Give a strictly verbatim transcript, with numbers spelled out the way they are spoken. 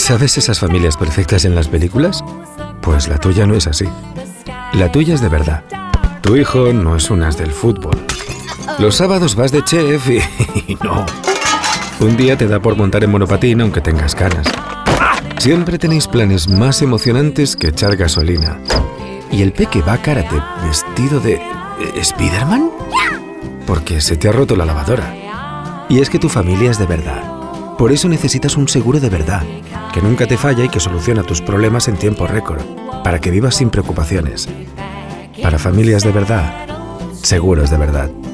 ¿Sabes esas familias perfectas en las películas? Pues la tuya no es así. La tuya es de verdad. Tu hijo no es un as del fútbol. Los sábados vas de chef y, y no. Un día te da por montar en monopatín aunque tengas canas. Siempre tenéis planes más emocionantes que echar gasolina. ¿Y el peque va a karate vestido de... eh, ¿Spiderman? Porque se te ha roto la lavadora. Y es que tu familia es de verdad. Por eso necesitas un seguro de verdad, que nunca te falla y que soluciona tus problemas en tiempo récord, para que vivas sin preocupaciones. Para familias de verdad, seguros de verdad.